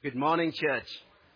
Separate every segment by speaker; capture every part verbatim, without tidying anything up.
Speaker 1: Good morning, church.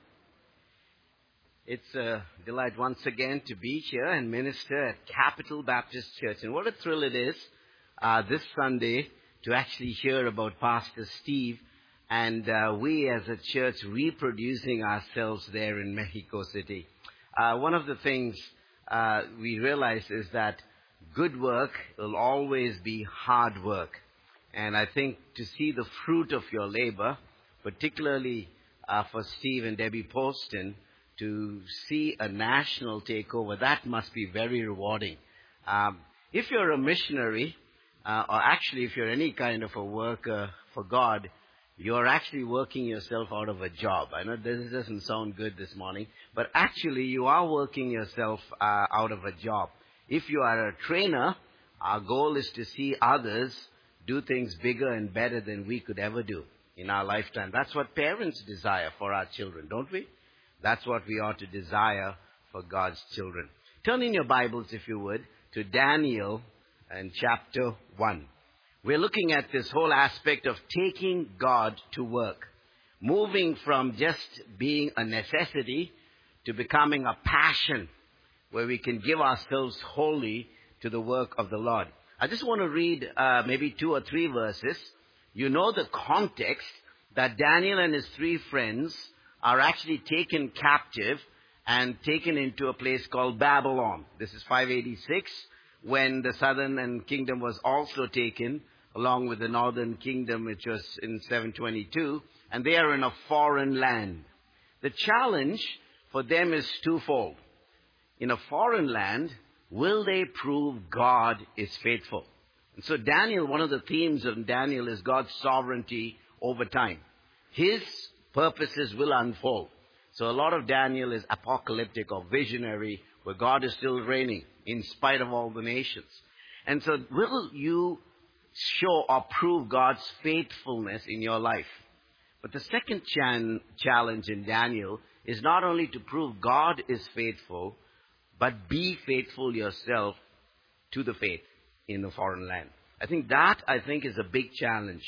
Speaker 1: It's a delight once again to be here and minister at Capital Baptist Church. And what a thrill it is uh, this Sunday to actually hear about Pastor Steve and uh, we as a church reproducing ourselves there in Mexico City. Uh, one of the things uh, we realize is that good work will always be hard work. And I think to see the fruit of your labor, particularly uh, for Steve and Debbie Poston, to see a national takeover, that must be very rewarding. Um, if you're a missionary, uh, or actually if you're any kind of a worker for God, you're actually working yourself out of a job. I know this doesn't sound good this morning, but actually you are working yourself uh, out of a job. If you are a trainer, our goal is to see others do things bigger and better than we could ever do in our lifetime. That's what parents desire for our children, don't we? That's what we ought to desire for God's children. Turn in your Bibles, if you would, to Daniel and chapter one. We're looking at this whole aspect of taking God to work, moving from just being a necessity to becoming a passion where we can give ourselves wholly to the work of the Lord. I just want to read uh, maybe two or three verses. You know the context that Daniel and his three friends are actually taken captive and taken into a place called Babylon. This is five eighty-six, when the southern kingdom was also taken, along with the northern kingdom, which was in seven twenty-two, and they are in a foreign land. The challenge for them is twofold. In a foreign land, will they prove God is faithful? And so Daniel, one of the themes of Daniel is God's sovereignty over time. His purposes will unfold. So a lot of Daniel is apocalyptic or visionary, where God is still reigning in spite of all the nations. And so will you show or prove God's faithfulness in your life? But the second chan- challenge in Daniel is not only to prove God is faithful, but be faithful yourself to the faith in the foreign land. I think that, I think, is a big challenge.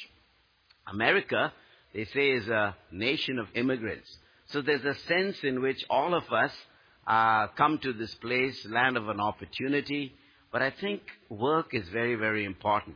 Speaker 1: America, they say, is a nation of immigrants. So there's a sense in which all of us uh, come to this place, land of an opportunity. But I think work is very, very important.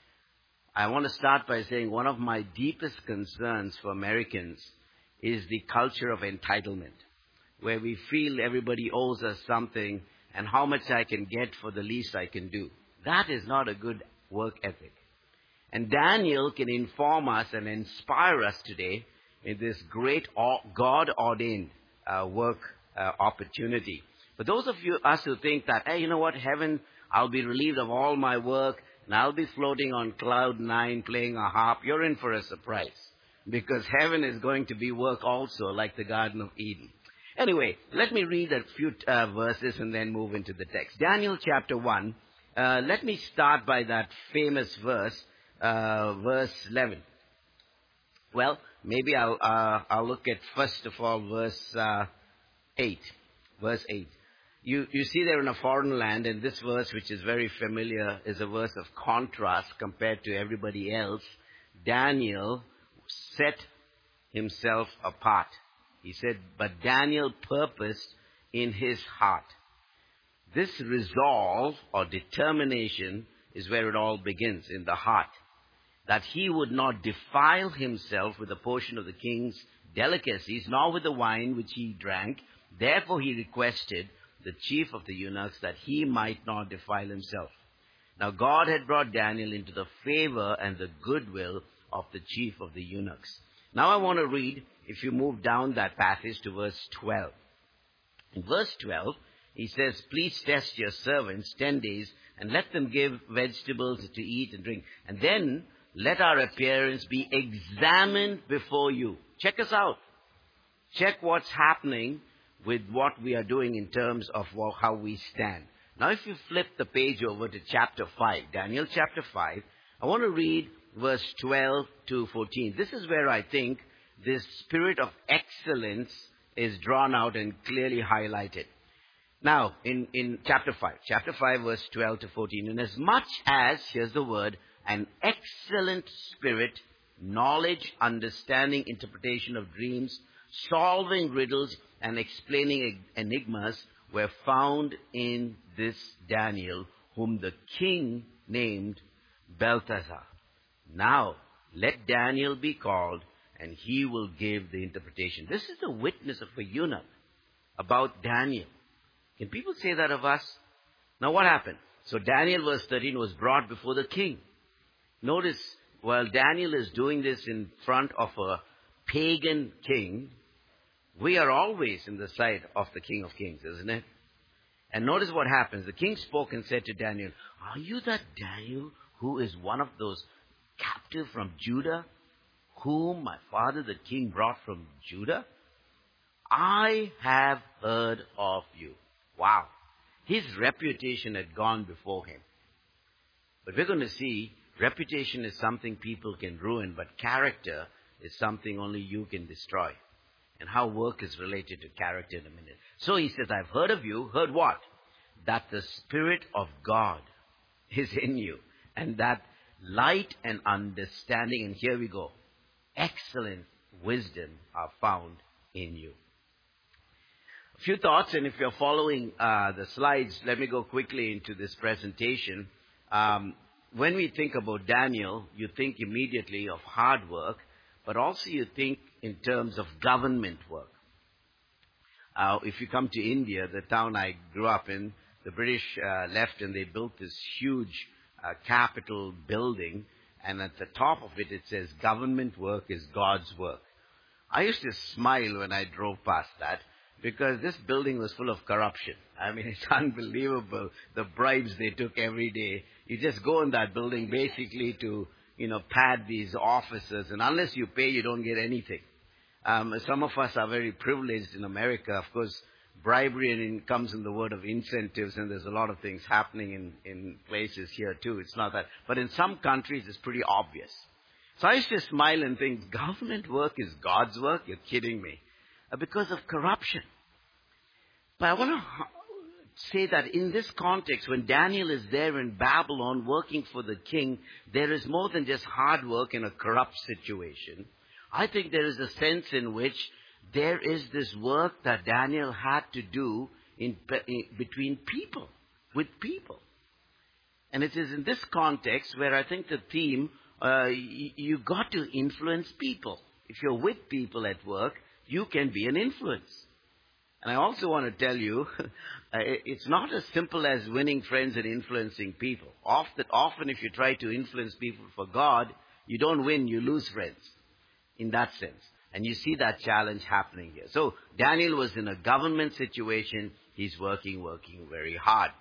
Speaker 1: I want to start by saying one of my deepest concerns for Americans is the culture of entitlement, where we feel everybody owes us something and how much I can get for the least I can do. That is not a good work ethic. And Daniel can inform us and inspire us today in this great God-ordained uh, work uh, opportunity. For those of you, us who think that, hey, you know what, heaven, I'll be relieved of all my work and I'll be floating on cloud nine playing a harp, you're in for a surprise. Because heaven is going to be work also, like the Garden of Eden. Anyway, let me read a few uh, verses and then move into the text. Daniel chapter one, uh, let me start by that famous verse, uh, verse eleven. Well, maybe I'll, uh, I'll look at first of all verse uh, eight. Verse eight. You, you see they're in a foreign land, and this verse, which is very familiar, is a verse of contrast compared to everybody else. Daniel set himself apart. He said, but Daniel purposed in his heart. This resolve or determination is where it all begins, in the heart. That he would not defile himself with a portion of the king's delicacies, nor with the wine which he drank. Therefore he requested the chief of the eunuchs that he might not defile himself. Now God had brought Daniel into the favor and the goodwill of the chief of the eunuchs. Now I want to read, if you move down that passage to verse twelve. In verse twelve, he says, please test your servants ten days and let them give vegetables to eat and drink. And then let our appearance be examined before you. Check us out. Check what's happening with what we are doing in terms of how we stand. Now if you flip the page over to chapter five, Daniel chapter five, I want to read verse twelve to fourteen. This is where I think this spirit of excellence is drawn out and clearly highlighted. Now, in, in chapter five, chapter five, verse twelve to fourteen, and as much as, here's the word, an excellent spirit knowledge, understanding, interpretation of dreams, solving riddles, and explaining enigmas were found in this Daniel, whom the king named Belteshazzar. Now, let Daniel be called, and he will give the interpretation. This is the witness of a eunuch about Daniel. Can people say that of us? Now what happened? So Daniel, verse thirteen, was brought before the king. Notice, while Daniel is doing this in front of a pagan king, we are always in the side of the King of Kings, isn't it? And notice what happens. The king spoke and said to Daniel, "Are you that Daniel who is one of those captive from Judah, whom my father the king brought from Judah? I have heard of you." Wow. His reputation had gone before him. But we're going to see reputation is something people can ruin, but character is something only you can destroy. And how work is related to character in a minute. So he says, "I've heard of you." Heard what? That the Spirit of God is in you. And that light and understanding, and here we go, excellent wisdom are found in you. A few thoughts, and if you're following uh, the slides, let me go quickly into this presentation. Um, when we think about Daniel, you think immediately of hard work, but also you think in terms of government work. Uh, if you come to India, the town I grew up in, the British uh, left and they built this huge uh, Capitol building, and at the top of it, it says, "Government work is God's work." I used to smile when I drove past that, because this building was full of corruption. I mean, it's unbelievable, the bribes they took every day. You just go in that building basically to, you know, pad these offices, and unless you pay, you don't get anything. Um, some of us are very privileged in America. Of course, bribery and in, comes in the word of incentives, and there's a lot of things happening in, in places here too. It's not that. But in some countries, it's pretty obvious. So I used to smile and think, government work is God's work? You're kidding me. Uh, because of corruption. But I want to say that in this context, when Daniel is there in Babylon working for the king, there is more than just hard work in a corrupt situation. I think there is a sense in which there is this work that Daniel had to do in, in between people, with people. And it is in this context where I think the theme, uh, you, you got to influence people. If you're with people at work, you can be an influence. And I also want to tell you, it's not as simple as winning friends and influencing people. Often, often if you try to influence people for God, you don't win, you lose friends. In that sense. And you see that challenge happening here. So Daniel was in a government situation. He's working, working very hard.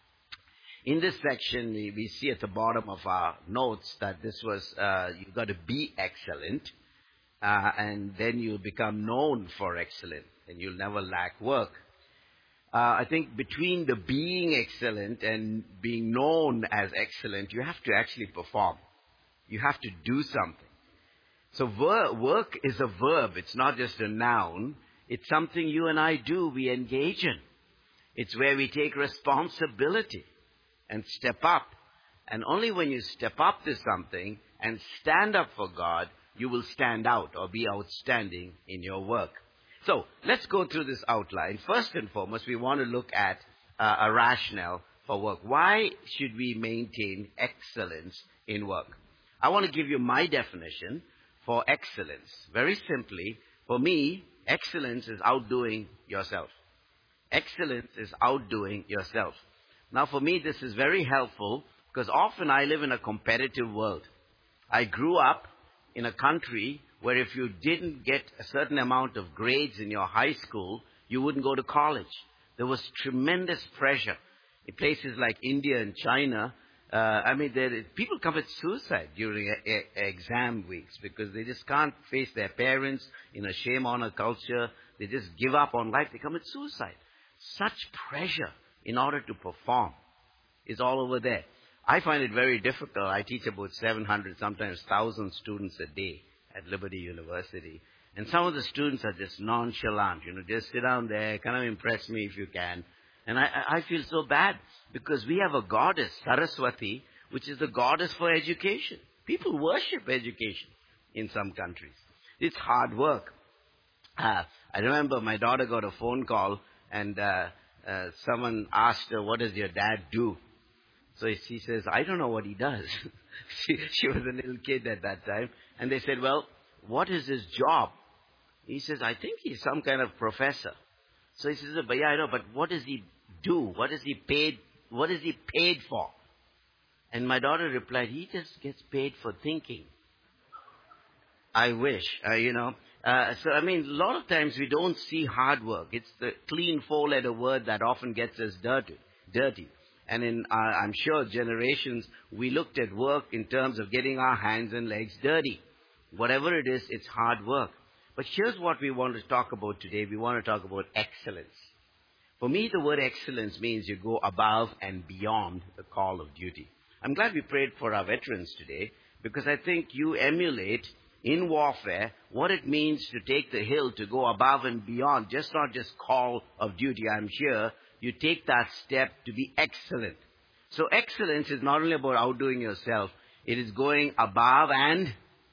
Speaker 1: In this section, we, we see at the bottom of our notes that this was, uh, you've got to be excellent. Uh, and then you'll become known for excellence. And you'll never lack work. Uh, I think between the being excellent and being known as excellent, you have to actually perform. You have to do something. So ver- work is a verb. It's not just a noun. It's something you and I do, we engage in. It's where we take responsibility and step up. And only when you step up to something and stand up for God, you will stand out or be outstanding in your work. So let's go through this outline. First and foremost, we want to look at uh, a rationale for work. Why should we maintain excellence in work? I want to give you my definition for excellence. Very simply, for me, excellence is outdoing yourself. Excellence is outdoing yourself. Now, for me, this is very helpful because often I live in a competitive world. I grew up in a country where if you didn't get a certain amount of grades in your high school, you wouldn't go to college. There was tremendous pressure. In places like India and China, uh, I mean, there, people commit suicide during a, a, exam weeks because they just can't face their parents in a shame-honor culture. They just give up on life. They commit suicide. Such pressure in order to perform is all over there. I find it very difficult. I teach about seven hundred, sometimes one thousand students a day at Liberty University. And some of the students are just nonchalant, you know, just sit down there, kind of impress me if you can. And I, I feel so bad because we have a goddess, Saraswati, which is the goddess for education. People worship education. in some countries. It's hard work. Uh, I remember my daughter got a phone call and uh, uh, someone asked her, what does your dad do? So she says, I don't know what he does. she, she was a little kid at that time. And they said, well, what is his job? He says, I think he's some kind of professor. So he says, but yeah, I know, but what does he do? What is he paid? What is he paid for? And my daughter replied, he just gets paid for thinking. I wish, uh, you know. Uh, so, I mean, a lot of times we don't see hard work. It's the clean four-letter word that often gets us dirty. dirty. And in, uh, I'm sure, generations, we looked at work in terms of getting our hands and legs dirty. Whatever it is, it's hard work. But here's what we want to talk about today. We want to talk about excellence. For me, the word excellence means you go above and beyond the call of duty. I'm glad we prayed for our veterans today, because I think you emulate in warfare what it means to take the hill, to go above and beyond, just not just call of duty, I'm sure. You take that step to be excellent. So excellence is not only about outdoing yourself, it is going above and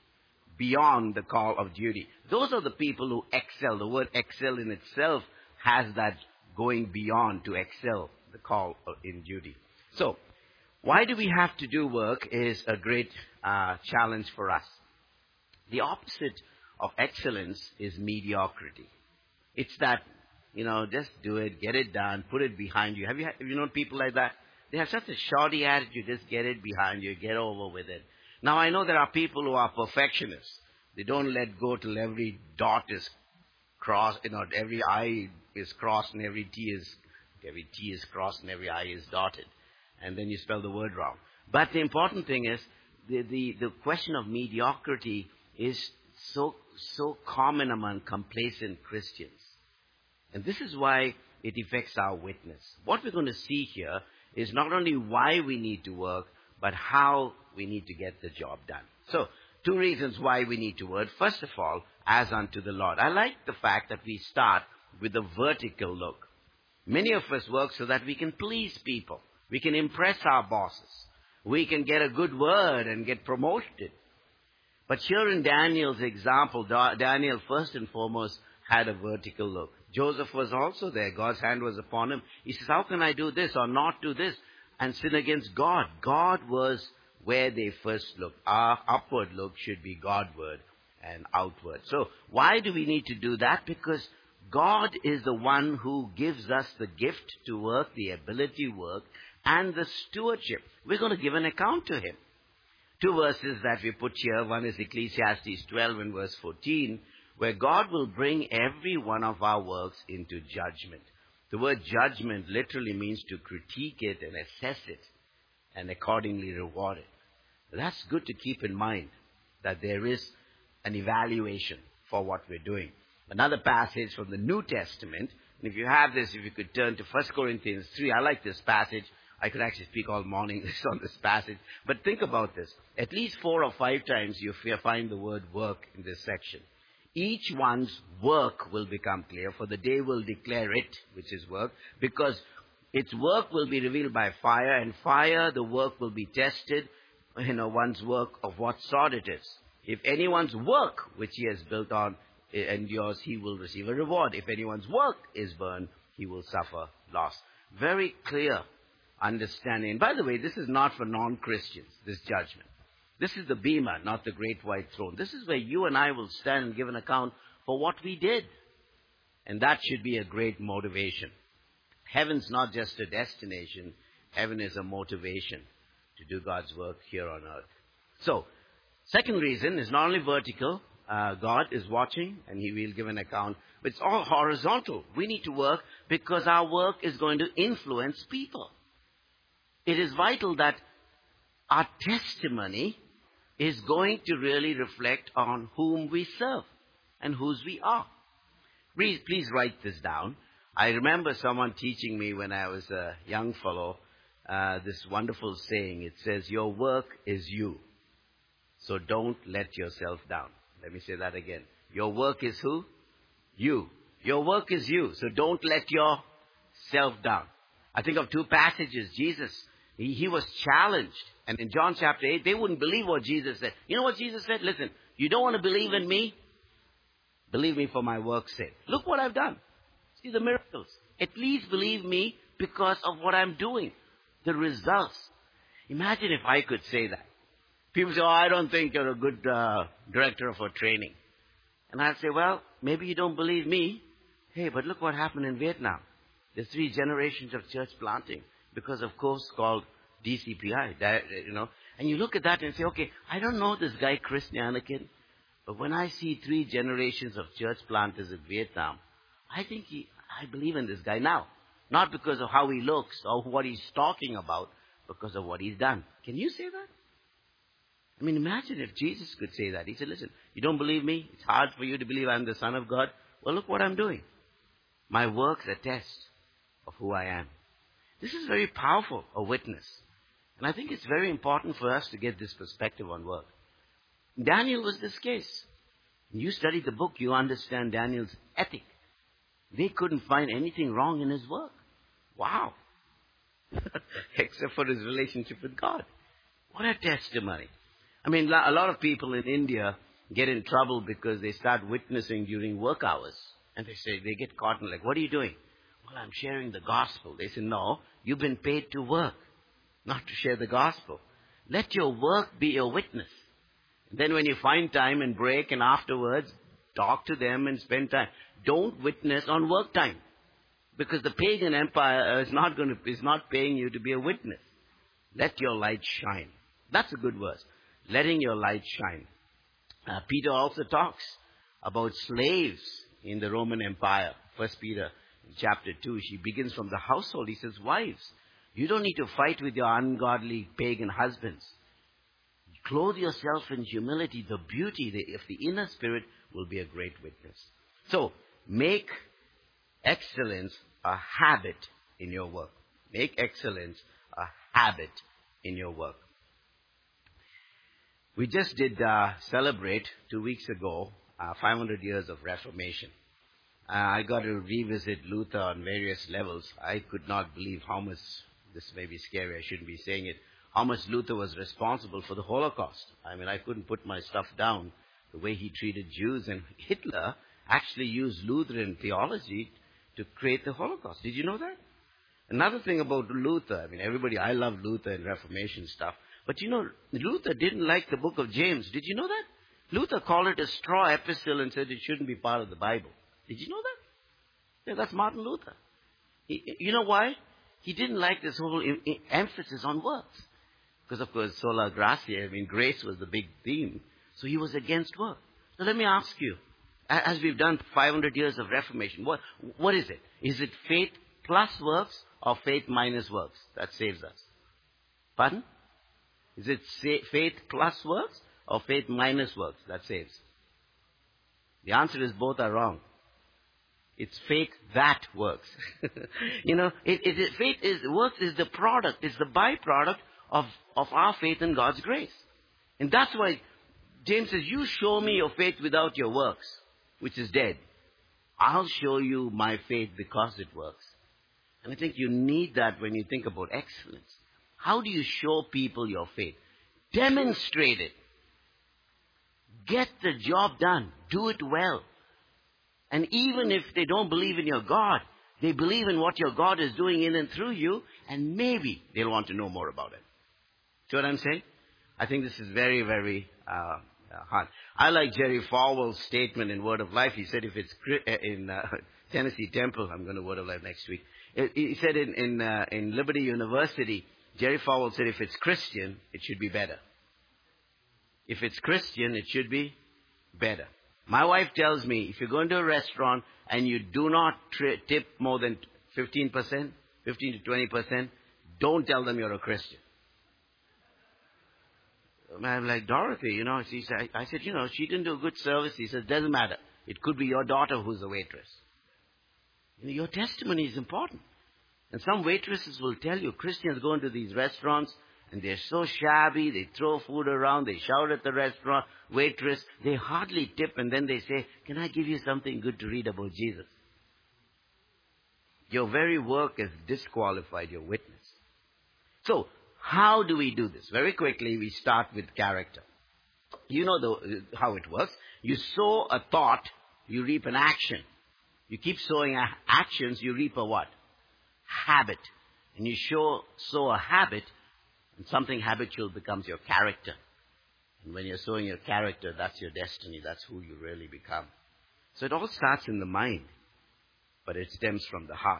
Speaker 1: beyond the call of duty. Those are the people who excel. The word excel in itself has that going beyond, to excel the call in duty. So, why do we have to do work is a great uh, challenge for us. The opposite of excellence is mediocrity. It's that, you know, just do it, get it done, put it behind you. Have you, have you known people like that? They have such a shoddy attitude, just get it behind you, get over with it. Now, I know there are people who are perfectionists. They don't let go till every dot is crossed, you know, every I is crossed and every T is, every T is crossed and every I is dotted. And then you spell the word wrong. But the important thing is, the, the, the question of mediocrity is so, so common among complacent Christians. And this is why it affects our witness. What we're going to see here is not only why we need to work, but how we need to get the job done. So, two reasons why we need to work. First of all, as unto the Lord. I like the fact that we start with a vertical look. Many of us work so that we can please people. We can impress our bosses. We can get a good word and get promoted. But here in Daniel's example, Daniel first and foremost had a vertical look. Joseph was also there. God's hand was upon him. He says, how can I do this or not do this and sin against God? God was where they first looked. Our upward look should be Godward and outward. So why do we need to do that? Because God is the one who gives us the gift to work, the ability to work, and the stewardship. We're going to give an account to Him. Two verses that we put here. One is Ecclesiastes twelve and verse fourteen, where God will bring every one of our works into judgment. The word judgment literally means to critique it and assess it and accordingly reward it. That's good to keep in mind, that there is an evaluation for what we're doing. Another passage from the New Testament, and if you have this, if you could turn to First Corinthians three. I like this passage. I could actually speak all morning on this passage. But think about this. At least four or five times you find the word work in this section. Each one's work will become clear, for the day will declare it, which is work, because its work will be revealed by fire, and fire, the work will be tested, you know, one's work of what sort it is. If anyone's work, which he has built on, endures, he will receive a reward. If anyone's work is burned, he will suffer loss. Very clear understanding. And by the way, this is not for non-Christians, this judgment. This is the bema, not the great white throne. This is where you and I will stand and give an account for what we did. And that should be a great motivation. Heaven's not just a destination. Heaven is a motivation to do God's work here on earth. So, second reason is not only vertical. Uh, God is watching and He will give an account. But it's all horizontal. We need to work because our work is going to influence people. It is vital that our testimony is going to really reflect on whom we serve and whose we are. Please, please write this down. I remember someone teaching me when I was a young fellow uh, this wonderful saying. It says, your work is you, so don't let yourself down. Let me say that again. Your work is who? You. Your work is you, so don't let yourself down. I think of two passages. Jesus, he, he was challenged. And in John chapter eight, they wouldn't believe what Jesus said. You know what Jesus said? Listen, You don't want to believe in me? Believe me for my work's sake. Look what I've done. See the miracles. At least believe me because of what I'm doing. The results. Imagine if I could say that. People say, oh, I don't think you're a good uh, director for training. And I'd say, well, maybe you don't believe me. Hey, but look what happened in Vietnam. There's three generations of church planting because of course called D C P I, you know. And you look at that and say, okay, I don't know this guy Chris Nianakin, but when I see three generations of church planters in Vietnam, I think he, I believe in this guy now. Not because of how he looks or what he's talking about, because of what he's done. Can you say that? I mean, imagine if Jesus could say that. He said, listen, you don't believe me? It's hard for you to believe I'm the Son of God. Well, look what I'm doing. My works attest of who I am. This is very powerful, a witness. And I think it's very important for us to get this perspective on work. Daniel was this case. When you study the book, you understand Daniel's ethic. They couldn't find anything wrong in his work. Wow. Except for his relationship with God. What a testimony. I mean, a lot of people in India get in trouble because they start witnessing during work hours. And they say, they get caught and like, what are you doing? Well, I'm sharing the gospel. They say, no, you've been paid to work, not to share the gospel. Let your work be your witness. Then when you find time and break and afterwards, talk to them and spend time. Don't witness on work time. Because the pagan empire is not going to, is not paying you to be a witness. Let your light shine. That's a good verse. Letting your light shine. Uh, Peter also talks about slaves in the Roman Empire. First Peter chapter two, she begins from the household. He says, wives, you don't need to fight with your ungodly pagan husbands. Clothe yourself in humility. The beauty of the inner spirit will be a great witness. So, make excellence a habit in your work. Make excellence a habit in your work. We just did uh, celebrate two weeks ago uh, five hundred years of Reformation. Uh, I got to revisit Luther on various levels. I could not believe how much, this may be scary, I shouldn't be saying it, how much Luther was responsible for the Holocaust. I mean, I couldn't put my stuff down, the way he treated Jews. And Hitler actually used Lutheran theology to create the Holocaust. Did you know that? Another thing about Luther, I mean, everybody, I love Luther and Reformation stuff. But you know, Luther didn't like the book of James. Did you know that? Luther called it a straw epistle and said it shouldn't be part of the Bible. Did you know that? Yeah, that's Martin Luther. He, you know why? He didn't like this whole em- em- emphasis on works. Because, of course, sola gratia, I mean, grace was the big theme. So he was against work. So let me ask you, as we've done five hundred years of Reformation, what, what is it? Is it faith plus works or faith minus works that saves us? Pardon? Is it faith plus works or faith minus works that saves? The answer is both are wrong. It's faith that works. you know, it, it, it, faith is, works is the product, it's the byproduct of, of our faith in God's grace. And that's why James says, you show me your faith without your works, which is dead. I'll show you my faith because it works. And I think you need that when you think about excellence. How do you show people your faith? Demonstrate it. Get the job done. Do it well. And even if they don't believe in your God, they believe in what your God is doing in and through you, and maybe they'll want to know more about it. See what I'm saying? I think this is very, very uh, hard. I like Jerry Falwell's statement in Word of Life. He said if it's in uh, Tennessee Temple, I'm going to Word of Life next week. He said in, in, uh, in Liberty University, Jerry Falwell said if it's Christian, it should be better. If it's Christian, it should be better. My wife tells me, if you go into a restaurant and you do not tri- tip more than fifteen percent, fifteen to twenty percent, don't tell them you're a Christian. I'm like, Dorothy, you know, she said, I said, you know, she didn't do a good service. He said, doesn't matter. It could be your daughter who's the waitress. You know, your testimony is important. And some waitresses will tell you, Christians go into these restaurants and they're so shabby, they throw food around, they shout at the restaurant waitress, they hardly tip, and then they say, can I give you something good to read about Jesus? Your very work has disqualified your witness. So, how do we do this? Very quickly, we start with character. You know the, how it works. You sow a thought, you reap an action. You keep sowing a- actions, you reap a what? Habit. And you show, sow a habit, and something habitual becomes your character. And when you're sowing your character, that's your destiny. That's who you really become. So it all starts in the mind, but it stems from the heart.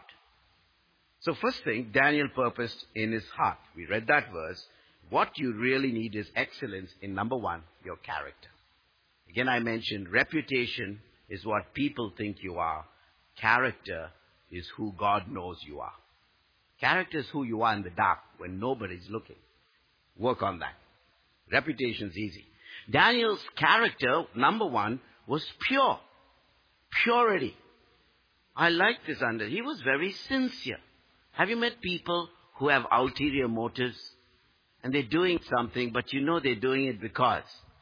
Speaker 1: So first thing, Daniel purposed in his heart. We read that verse. What you really need is excellence in, number one, your character. Again, I mentioned reputation is what people think you are. Character is who God knows you are. Character is who you are in the dark when nobody's looking. Work on that. Reputation's easy. Daniel's character, number one, was pure. Purity. I like this under. He was very sincere. Have you met people who have ulterior motives? And they're doing something, but you know they're doing it because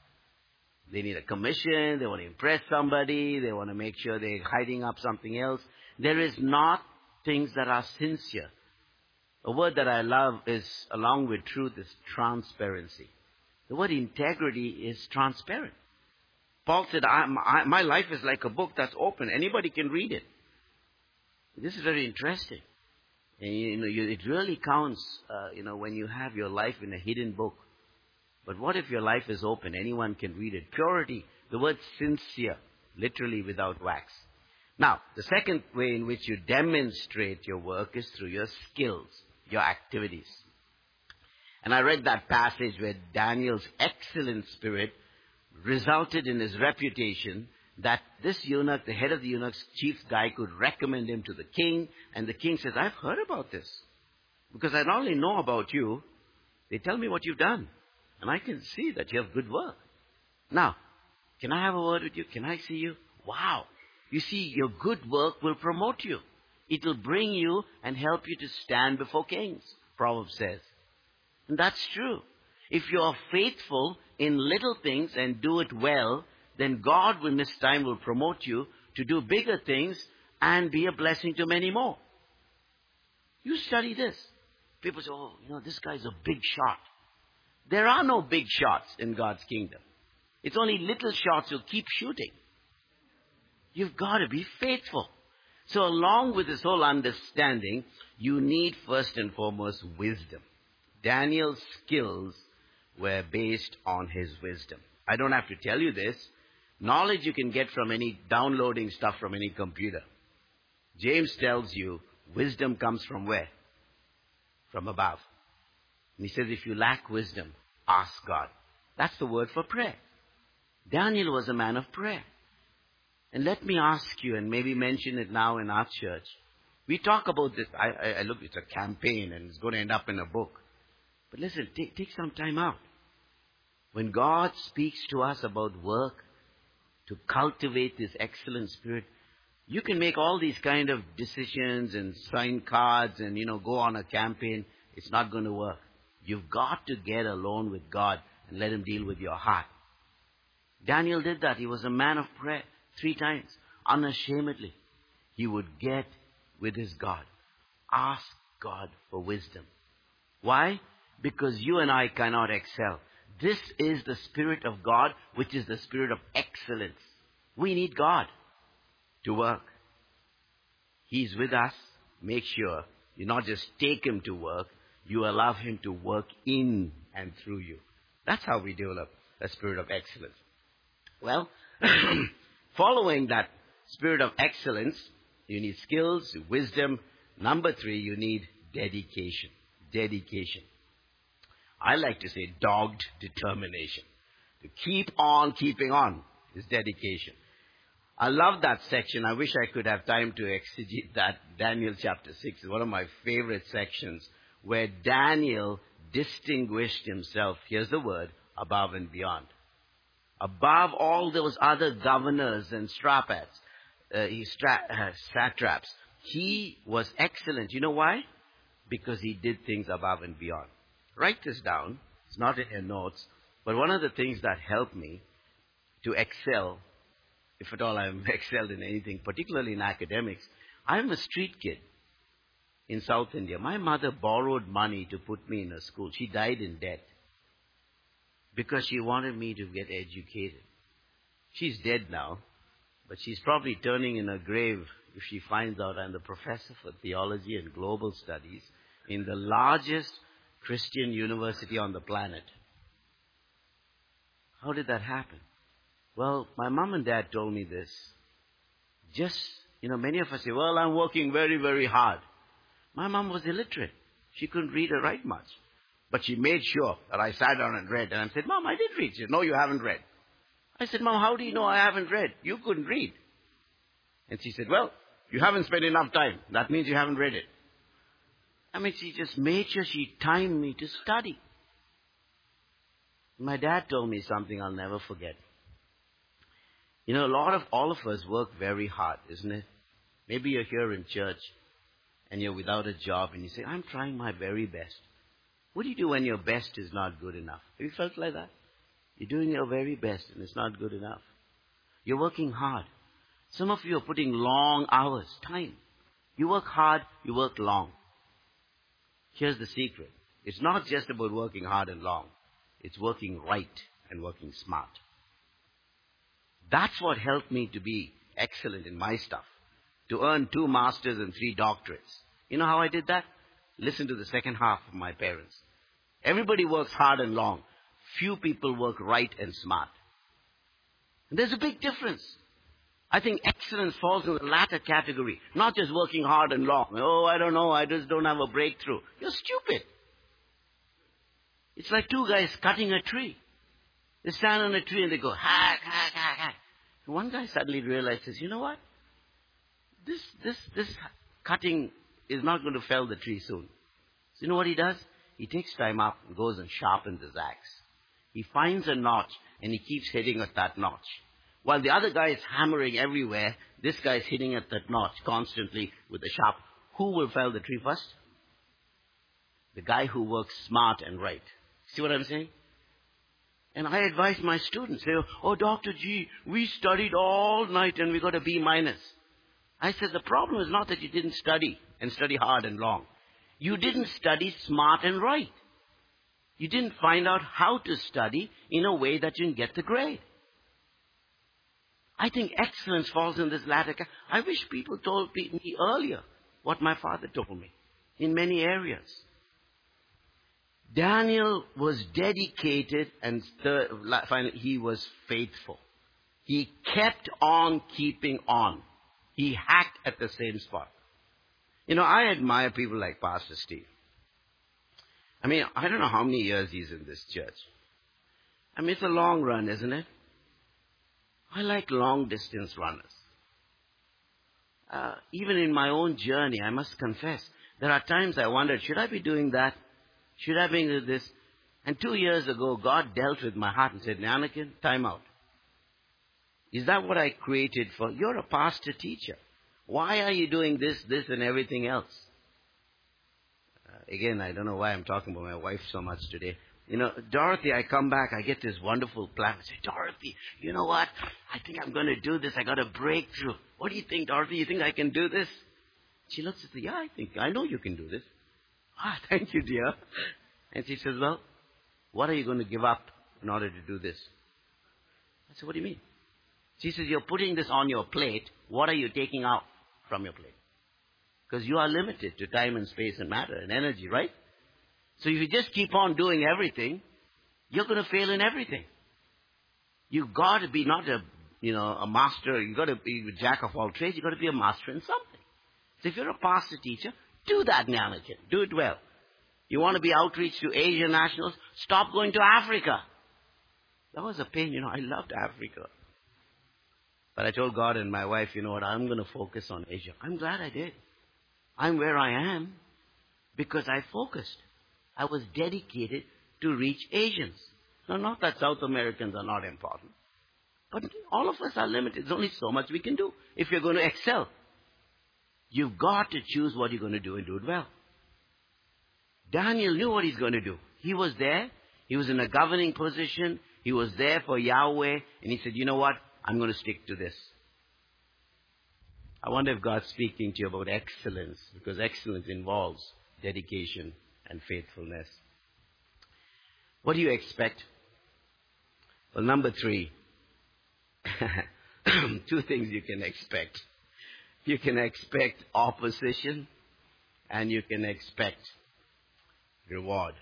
Speaker 1: they need a commission, they want to impress somebody, they want to make sure they're hiding up something else. There is not things that are sincere. A word that I love is, along with truth, is transparency. The word integrity is transparent. Paul said, I, my, my life is like a book that's open. Anybody can read it. This is very interesting. And you know, you, it really counts, uh, you know, when you have your life in a hidden book. But what if your life is open? Anyone can read it. Purity, the word sincere, literally without wax. Now, the second way in which you demonstrate your work is through your skills, your activities. And I read that passage where Daniel's excellent spirit resulted in his reputation that this eunuch, the head of the eunuch's chief guy, could recommend him to the king. And the king says, I've heard about this. Because I not only know about you, they tell me what you've done. And I can see that you have good work. Now, can I have a word with you? Can I see you? Wow. You see, your good work will promote you. It will bring you and help you to stand before kings, Proverbs says. And that's true. If you are faithful in little things and do it well, then God will, this time, will promote you to do bigger things and be a blessing to many more. You study this. People say, oh, you know, this guy's a big shot. There are no big shots in God's kingdom. It's only little shots you'll keep shooting. You've got to be faithful. So along with this whole understanding, you need first and foremost wisdom. Daniel's skills were based on his wisdom. I don't have to tell you this. Knowledge you can get from any downloading stuff from any computer. James tells you wisdom comes from where? From above. And he says if you lack wisdom, ask God. That's the word for prayer. Daniel was a man of prayer. And let me ask you, and maybe mention it now in our church. We talk about this. I, I, I look, it's a campaign and it's going to end up in a book. But listen, take, take some time out. When God speaks to us about work, to cultivate this excellent spirit, you can make all these kind of decisions and sign cards and, you know, go on a campaign. It's not going to work. You've got to get alone with God and let Him deal with your heart. Daniel did that. He was a man of prayer three times, unashamedly. He would get with his God. Ask God for wisdom. Why? Because you and I cannot excel. This is the Spirit of God, which is the Spirit of excellence. We need God to work. He's with us. Make sure you not just take Him to work, you allow Him to work in and through you. That's how we develop a spirit of excellence. Well, following that spirit of excellence, you need skills, wisdom. Number three, you need dedication. Dedication. I like to say dogged determination. To keep on keeping on is dedication. I love that section. I wish I could have time to exegete that. Daniel chapter six is one of my favorite sections where Daniel distinguished himself, here's the word, above and beyond. Above all those other governors and strapads, uh, he stra- uh, satraps. He was excellent. You know why? Because he did things above and beyond. Write this down. It's not in your notes. But one of the things that helped me to excel, if at all I've excelled in anything, particularly in academics, I'm a street kid in South India. My mother borrowed money to put me in a school. She died in debt. because she wanted me to get educated. She's dead now, but she's probably turning in her grave if she finds out I'm the professor for theology and global studies in the largest Christian university on the planet. How did that happen? Well, my mom and dad told me this. Just, you know, many of us say, well, I'm working very, very hard. My mom was illiterate. She couldn't read or write much. But she made sure that I sat down and read. And I said, Mom, I did read. She said, no, you haven't read. I said, Mom, how do you know I haven't read? You couldn't read. And she said, well, you haven't spent enough time. That means you haven't read it. I mean, she just made sure she timed me to study. My dad told me something I'll never forget. You know, a lot of, all of us work very hard, isn't it? Maybe you're here in church and you're without a job and you say, I'm trying my very best. What do you do when your best is not good enough? Have you felt like that? You're doing your very best and it's not good enough. You're working hard. Some of you are putting long hours, time. You work hard, you work long. Here's the secret. It's not just about working hard and long. It's working right and working smart. That's what helped me to be excellent in my stuff. To earn two masters and three doctorates. You know how I did that? Listen to the second half of my parents. Everybody works hard and long. Few people work right and smart. And there's a big difference. I think excellence falls in the latter category. Not just working hard and long. Oh, I don't know, I just don't have a breakthrough. You're stupid. It's like two guys cutting a tree. They stand on a tree and they go, hack, hack, hack, hack. And one guy suddenly realizes, you know what? This, this, this cutting is not going to fell the tree soon. So you know what he does? He takes time up and goes and sharpens his axe. He finds a notch and he keeps hitting at that notch. While the other guy is hammering everywhere, this guy is hitting at that notch constantly with the sharp. Who will fell the tree first? The guy who works smart and right. See what I'm saying? And I advise my students, say, oh, Doctor G, we studied all night and we got a B minus. I said, the problem is not that you didn't study and study hard and long. You didn't study smart and right. You didn't find out how to study in a way that you can get the grade. I think excellence falls in this latter category. I wish people told me earlier what my father told me in many areas. Daniel was dedicated and third, finally he was faithful. He kept on keeping on. He hacked at the same spot. You know, I admire people like Pastor Steve. I mean, I don't know how many years he's in this church. I mean, it's a long run, isn't it? I like long-distance runners. Uh, even in my own journey, I must confess, there are times I wondered, should I be doing that? Should I be doing this? And two years ago, God dealt with my heart and said, Anakin, time out. Is that what I created for? You're a pastor teacher. Why are you doing this, this, and everything else? Uh, again, I don't know why I'm talking about my wife so much today. You know, Dorothy, I come back, I get this wonderful plan. I say, Dorothy, you know what? I think I'm going to do this. I got a breakthrough. What do you think, Dorothy? You think I can do this? She looks at me, yeah, I think, I know you can do this. Ah, thank you, dear. And she says, well, what are you going to give up in order to do this? I said, what do you mean? She says, you're putting this on your plate. What are you taking out from your plate? Because you are limited to time and space and matter and energy, right? So if you just keep on doing everything, you're going to fail in everything. You've got to be not a, you know, a master. You've got to be a jack of all trades. You've got to be a master in something. So if you're a pastor teacher, do that, Anakin. Do it well. You want to be outreach to Asian nationals? Stop going to Africa. That was a pain, you know. I loved Africa. But I told God and my wife, you know what, I'm going to focus on Asia. I'm glad I did. I'm where I am because I focused. I was dedicated to reach Asians. Now, not that South Americans are not important. But all of us are limited. There's only so much we can do if you're going to excel. You've got to choose what you're going to do and do it well. Daniel knew what he's going to do. He was there. He was in a governing position. He was there for Yahweh. And he said, you know what? I'm going to stick to this. I wonder if God's speaking to you about excellence, because excellence involves dedication and faithfulness. What do you expect? Well, number three, two things you can expect. You can expect opposition and you can expect reward.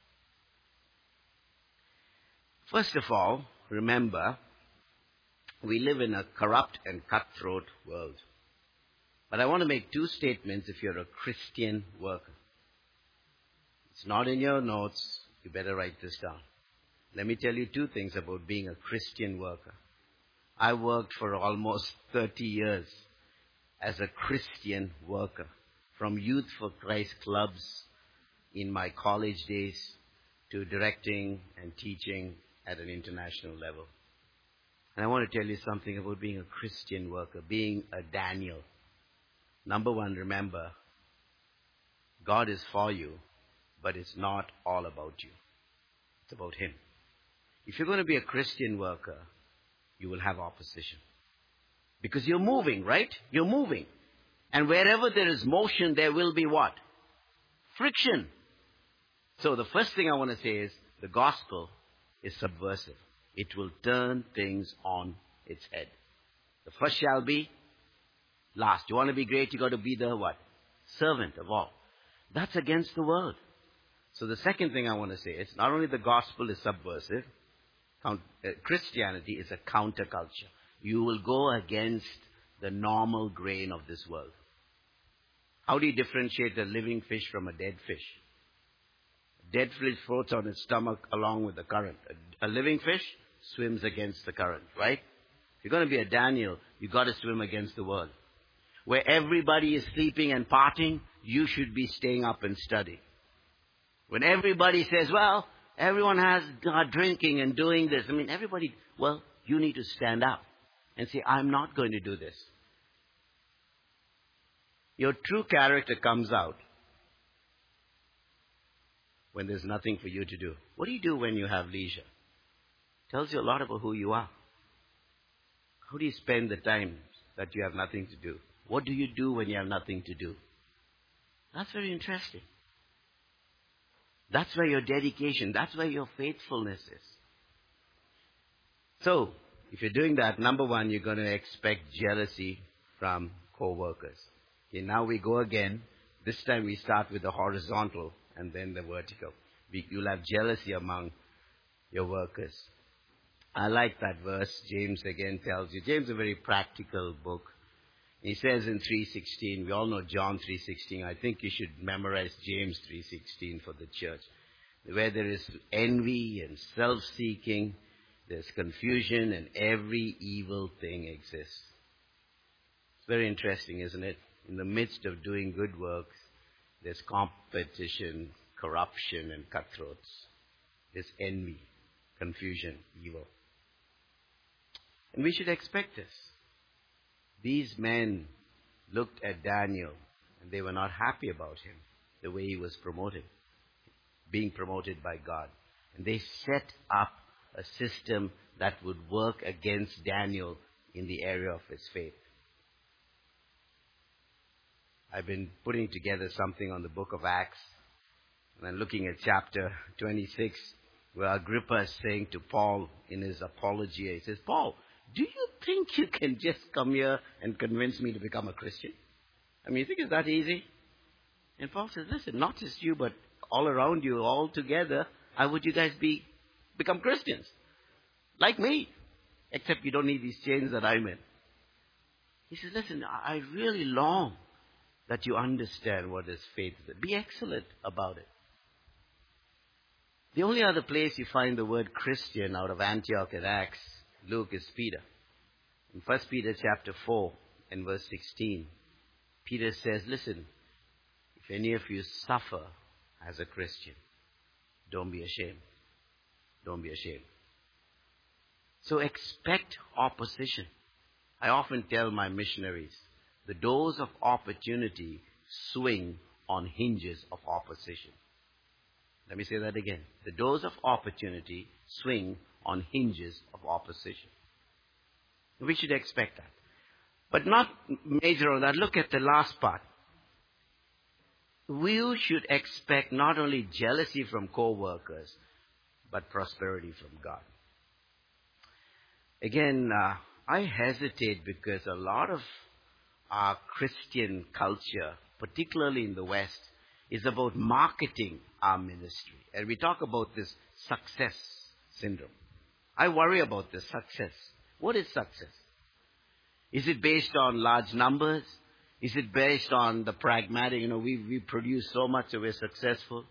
Speaker 1: First of all, remember, we live in a corrupt and cutthroat world. But I want to make two statements if you're a Christian worker. It's not in your notes. You better write this down. Let me tell you two things about being a Christian worker. I worked for almost thirty years as a Christian worker, from Youth for Christ clubs in my college days to directing and teaching at an international level. And I want to tell you something about being a Christian worker, being a Daniel. Number one, remember, God is for you, but it's not all about you. It's about Him. If you're going to be a Christian worker, you will have opposition. Because you're moving, right? You're moving. And wherever there is motion, there will be what? Friction. So the first thing I want to say is the gospel is subversive. It will turn things on its head. The first shall be last. You want to be great, you got to be the what? Servant of all. That's against the world. So the second thing I want to say is not only the gospel is subversive, count, uh, Christianity is a counterculture. You will go against the normal grain of this world. How do you differentiate a living fish from a dead fish? A dead fish floats on its stomach along with the current. A, a living fish swims against the current, right? If you're going to be a Daniel, you've got to swim against the world. Where everybody is sleeping and partying, you should be staying up and studying. When everybody says, well, everyone has uh, drinking and doing this. I mean, everybody, well, you need to stand up and say, I'm not going to do this. Your true character comes out when there's nothing for you to do. What do you do when you have leisure? Tells you a lot about who you are. How do you spend the time that you have nothing to do? What do you do when you have nothing to do? That's very interesting. That's where your dedication, that's where your faithfulness is. So, if you're doing that, number one, you're going to expect jealousy from co-workers. Okay, now we go again. This time we start with the horizontal and then the vertical. You'll have jealousy among your workers. I like that verse. James again tells you. James is a very practical book. He says in three sixteen, we all know John three sixteen. I think you should memorize James three sixteen for the church. Where there is envy and self-seeking, there's confusion and every evil thing exists. It's very interesting, isn't it? In the midst of doing good works, there's competition, corruption, and cutthroats. There's envy, confusion, evil. And we should expect this. These men looked at Daniel and they were not happy about him, the way he was promoted, being promoted by God. And they set up a system that would work against Daniel in the area of his faith. I've been putting together something on the book of Acts, and I'm looking at chapter twenty-six, where Agrippa is saying to Paul in his apologia, he says, Paul, do you think you can just come here and convince me to become a Christian? I mean, you think it's that easy? And Paul says, listen, not just you, but all around you, all together, how would you guys be become Christians? Like me. Except you don't need these chains that I'm in. He says, listen, I really long that you understand what is faith. Be excellent about it. The only other place you find the word Christian out of Antioch and Acts, Luke, is Peter. In First Peter chapter four and verse sixteen, Peter says, listen, if any of you suffer as a Christian, don't be ashamed. Don't be ashamed. So expect opposition. I often tell my missionaries, the doors of opportunity swing on hinges of opposition. Let me say that again. The doors of opportunity swing on hinges of opposition. We should expect that. But not major on that. Look at the last part. We should expect not only jealousy from co-workers, but prosperity from God. Again, uh, I hesitate because a lot of our Christian culture, particularly in the West, is about marketing our ministry. And we talk about this success syndrome. I worry about this success. What is success? Is it based on large numbers? Is it based on the pragmatic, you know, we, we produce so much that we're successful?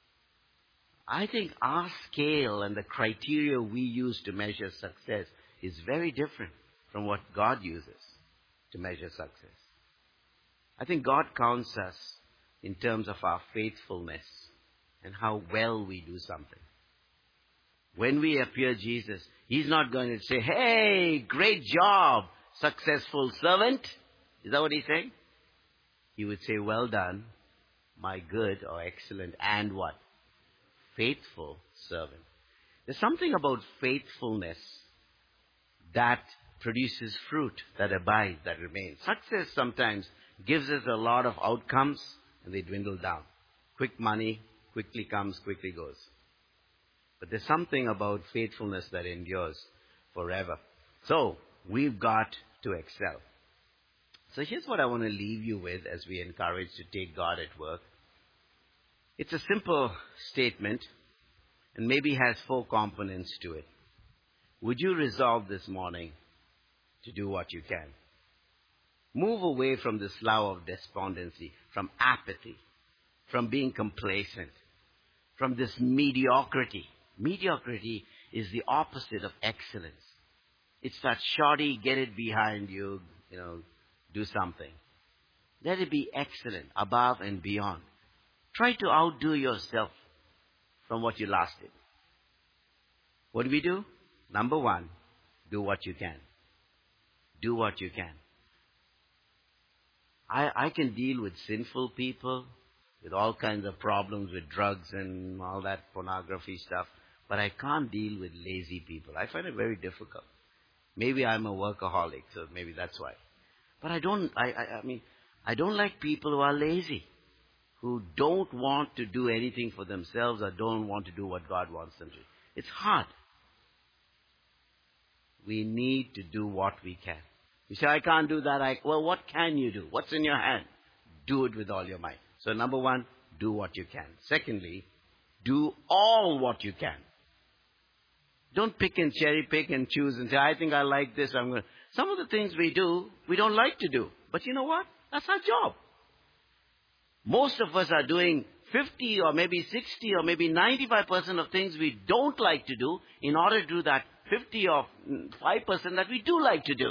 Speaker 1: I think our scale and the criteria we use to measure success is very different from what God uses to measure success. I think God counts us in terms of our faithfulness and how well we do something. When we appear Jesus, He's not going to say, hey, great job, successful servant. Is that what He's saying? He would say, well done, my good or excellent and what? Faithful servant. There's something about faithfulness that produces fruit that abides, that remains. Success sometimes gives us a lot of outcomes and they dwindle down. Quick money quickly comes, quickly goes. But there's something about faithfulness that endures forever. So, we've got to excel. So here's what I want to leave you with as we encourage to take God at work. It's a simple statement and maybe has four components to it. Would you resolve this morning to do what you can? Move away from the slough of despondency, from apathy, from being complacent, from this mediocrity. Mediocrity is the opposite of excellence. It's that shoddy, get it behind you, you know, do something. Let it be excellent, above and beyond. Try to outdo yourself from what you last did. What do we do? Number one, do what you can. Do what you can. I, I can deal with sinful people, with all kinds of problems with drugs and all that pornography stuff, but I can't deal with lazy people. I find it very difficult. Maybe I'm a workaholic, so maybe that's why. But I don't, I, I, I mean, I don't like people who are lazy, who don't want to do anything for themselves or don't want to do what God wants them to do. It's hard. We need to do what we can. You say, I can't do that. I, well, what can you do? What's in your hand? Do it with all your might. So number one, do what you can. Secondly, do all what you can. Don't pick and cherry pick and choose and say, I think I like this. I'm going to. Some of the things we do, we don't like to do. But you know what? That's our job. Most of us are doing fifty or maybe sixty or maybe ninety-five percent of things we don't like to do in order to do that fifty or five percent that we do like to do.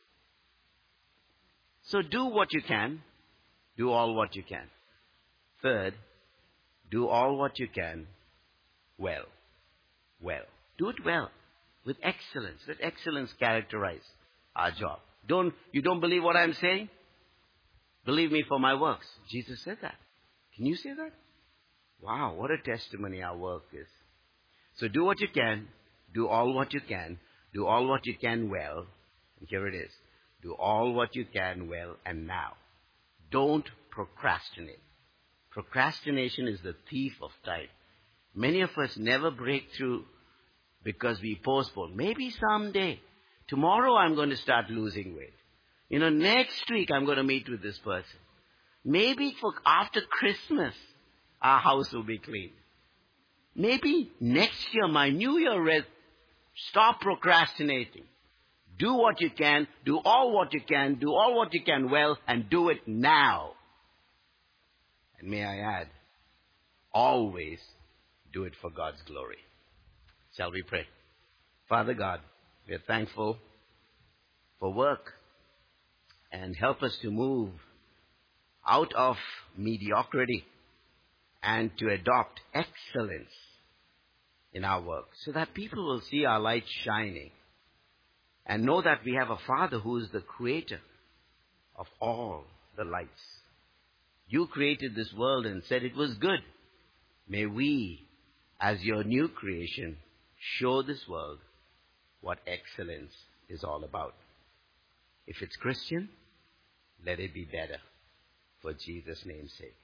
Speaker 1: So do what you can. Do all what you can. Third, do all what you can well. Well. Do it well. With excellence. Let excellence characterize our job. Don't, you don't believe what I'm saying? Believe me for my works. Jesus said that. Can you say that? Wow, what a testimony our work is. So do what you can. Do all what you can. Do all what you can well. And here it is. Do all what you can well and now. Don't procrastinate. Procrastination is the thief of time. Many of us never break through because we postpone. Maybe someday. Tomorrow I'm going to start losing weight. You know, next week I'm going to meet with this person. Maybe for after Christmas our house will be clean. Maybe next year, my New Year res- stop procrastinating. Do what you can, do all what you can, do all what you can well, and do it now. And may I add, always do it for God's glory. Shall we pray? Father God, we are thankful for work, and help us to move out of mediocrity and to adopt excellence in our work so that people will see our light shining and know that we have a Father who is the creator of all the lights. You created this world and said it was good. May we, as your new creation, show this world what excellence is all about. If it's Christian, let it be better for Jesus' name's sake.